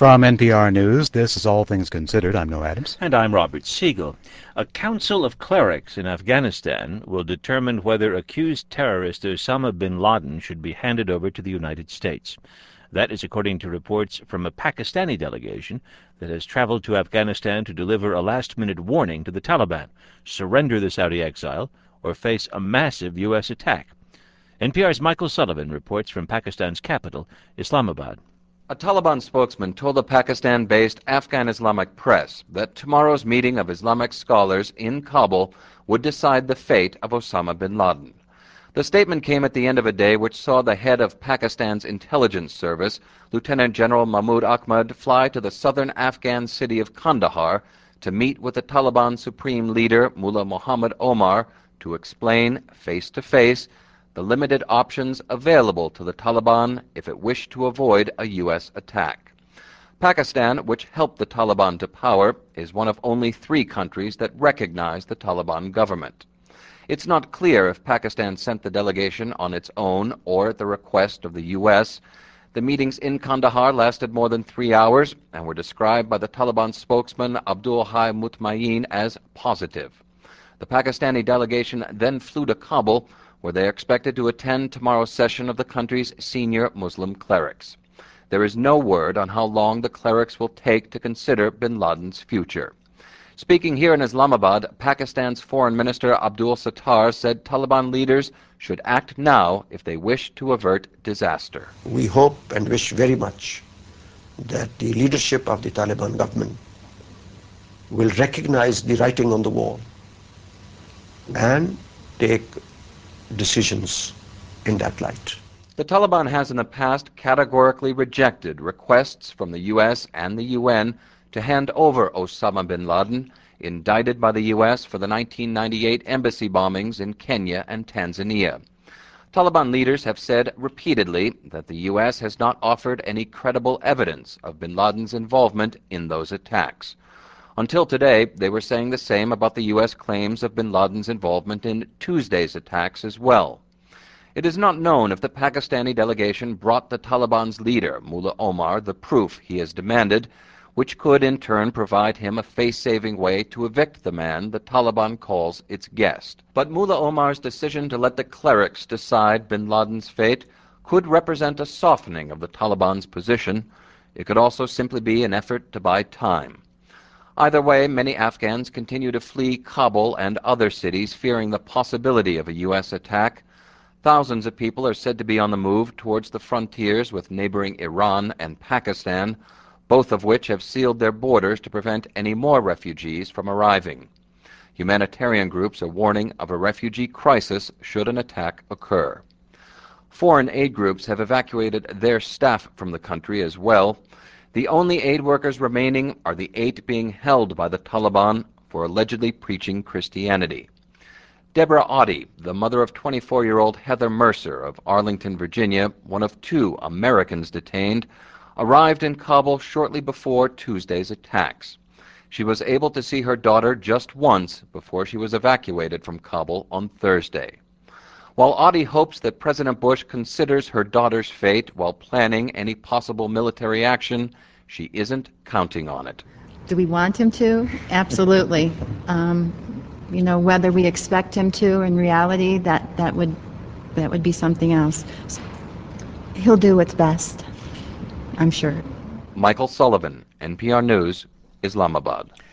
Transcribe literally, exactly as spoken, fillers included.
From N P R News, this is All Things Considered. I'm Noah Adams. And I'm Robert Siegel. A council of clerics in Afghanistan will determine whether accused terrorist Osama bin Laden should be handed over to the United States. That is according to reports from a Pakistani delegation that has traveled to Afghanistan to deliver a last-minute warning to the Taliban: surrender the Saudi exile or face a massive U S attack. N P R's Michael Sullivan reports from Pakistan's capital, Islamabad. A Taliban spokesman told the Pakistan-based Afghan Islamic Press that tomorrow's meeting of Islamic scholars in Kabul would decide the fate of Osama bin Laden. The statement came at the end of a day which saw the head of Pakistan's intelligence service, Lieutenant General Mahmoud Ahmad, fly to the southern Afghan city of Kandahar to meet with the Taliban supreme leader, Mullah Muhammad Omar, to explain face-to-face the limited options available to the Taliban if it wished to avoid a U S attack. Pakistan, which helped the Taliban to power, is one of only three countries that recognize the Taliban government. It's not clear if Pakistan sent the delegation on its own or at the request of the U S. The meetings in Kandahar lasted more than three hours and were described by the Taliban spokesman Abdul Hai Mutmain as positive. The Pakistani delegation then flew to Kabul, where they are expected to attend tomorrow's session of the country's senior Muslim clerics. There is no word on how long the clerics will take to consider bin Laden's future. Speaking here in Islamabad, Pakistan's Foreign Minister Abdul Sattar said Taliban leaders should act now if they wish to avert disaster. We hope and wish very much that the leadership of the Taliban government will recognize the writing on the wall and take decisions in that light. The Taliban has in the past categorically rejected requests from the U S and the U N to hand over Osama bin Laden, indicted by the U S for the nineteen ninety-eight embassy bombings in Kenya and Tanzania. Taliban leaders have said repeatedly that the U S has not offered any credible evidence of bin Laden's involvement in those attacks. Until today, they were saying the same about the U S claims of bin Laden's involvement in Tuesday's attacks as well. It is not known if the Pakistani delegation brought the Taliban's leader, Mullah Omar, the proof he has demanded, which could in turn provide him a face-saving way to evict the man the Taliban calls its guest. But Mullah Omar's decision to let the clerics decide bin Laden's fate could represent a softening of the Taliban's position. It could also simply be an effort to buy time. Either way, many Afghans continue to flee Kabul and other cities, fearing the possibility of a U S attack. Thousands of people are said to be on the move towards the frontiers with neighboring Iran and Pakistan, both of which have sealed their borders to prevent any more refugees from arriving. Humanitarian groups are warning of a refugee crisis should an attack occur. Foreign aid groups have evacuated their staff from the country as well. The only aid workers remaining are the eight being held by the Taliban for allegedly preaching Christianity. Deborah Oddie, the mother of twenty-four-year-old Heather Mercer of Arlington, Virginia, one of two Americans detained, arrived in Kabul shortly before Tuesday's attacks. She was able to see her daughter just once before she was evacuated from Kabul on Thursday. While Oddie hopes that President Bush considers her daughter's fate while planning any possible military action, she isn't counting on it. Do we want him to? Absolutely. Um, you know, whether we expect him to in reality, that, that would that would be something else. He'll do what's best, I'm sure. Michael Sullivan, N P R News, Islamabad.